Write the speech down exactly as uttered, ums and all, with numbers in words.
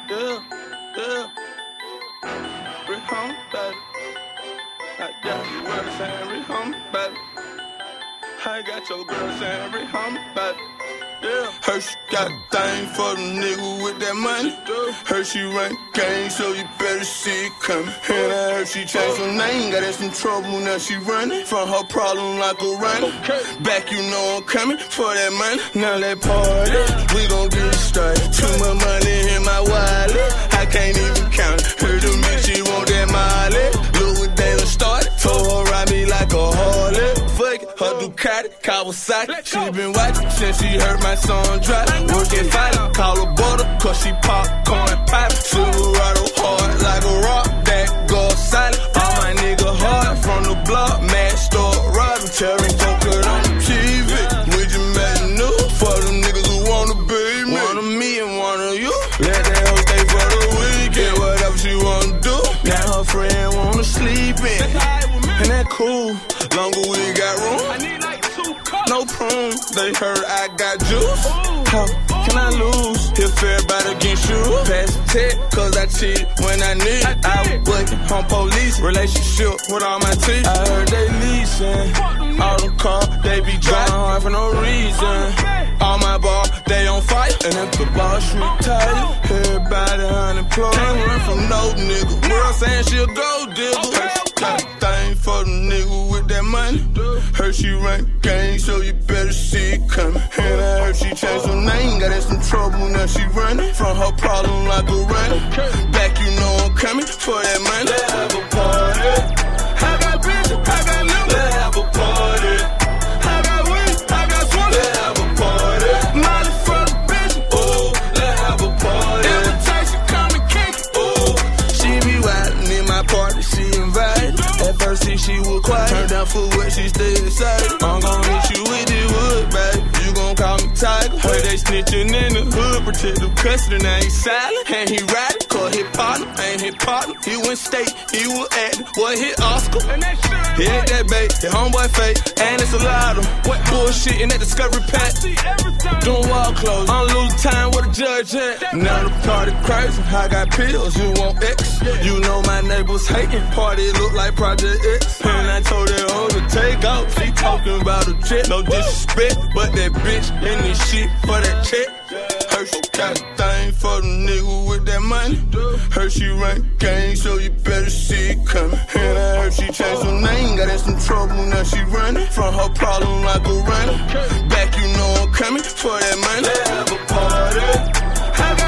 Yeah, yeah. Rick home, baby. I got you girl saying Rick home, baby. I got your girl saying Rick home, baby. Yeah. Her she got a thing for the nigga with that money. Her she run game, so you better see it coming. And I heard she changed her name, got in some trouble, now she running from her problem like a runner. Back, you know I'm coming for that money. Now that party, we gon' get it started. Too much money in my wallet, I can't even count it. Heard the bitch, she want that molly. Look what they done started, told her ride me like a harlot. Fuck it, her Ducati, Kawasaki. She been watching since she heard my song drop. Working fighting, call her butter, cause she popcorn pop. Silverado hard like a rock, that go silent. All my nigga hard from the block, mashed up robbing. Terry Joker on the T V. We just made a new for them niggas who wanna be me. One of me and one of you. Let that hoe stay for the weekend, whatever she wanna do. Now her friend wanna sleep in, and that cool, longer we got room. I need like two cups. No prune, they heard I got juice. How can I lose if everybody against you? Pass the tech, cause I cheat when I need it. I was working on police, relationship with all my teeth. I heard they leasing, all them cars, they be driving hard for no reason. All my ball, they on fire, and if the boss retired, everybody unemployed. Can't run from no nigga, girl saying she a gold digger. Got a thing for the nigga with that money. Heard she run gang, so you better see it coming. And I heard she changed her name, got in some trouble, now she running from her problem like a runner. Back, you know I'm coming for that money. Let's have a party. I got bitches, I got niggas. Let's have a party. I got weed, I got swim. Let's have a party. Molly for the bitch. Oh, let's have a party. Invitation, come and kick it. Oh, she be wildin' in my party, she invited. At first, see, she was quiet. Turned down for what she stayed excited. I'm gon' hit you with the wood, baby. You gon' call me Tiger. Heard they snitchin' in the hood, protective custody. Now he silent, and he riding. Cause his partner ain't his partner. He went state, he was acting. What hit Oscar? He ain't that bait, his homeboy fake, and it's a lot of what bullshitting at Discovery Pack. Doing wall clothes, I'm losing time with a judge at. Now the party crazy, I got pills, you want X. You know my neighbors hating, party look like Project X. And I told that hoe to take out, she talking about a jet. No disrespect, but that bitch in this shit for that check. Her she got a thing for the nigga with that money. Her she run gang, so you better see it coming. And I heard she changed her name, got in some trouble, now she running from her problem like a runner. Back, you know I'm coming for that money. Let's have a party. I got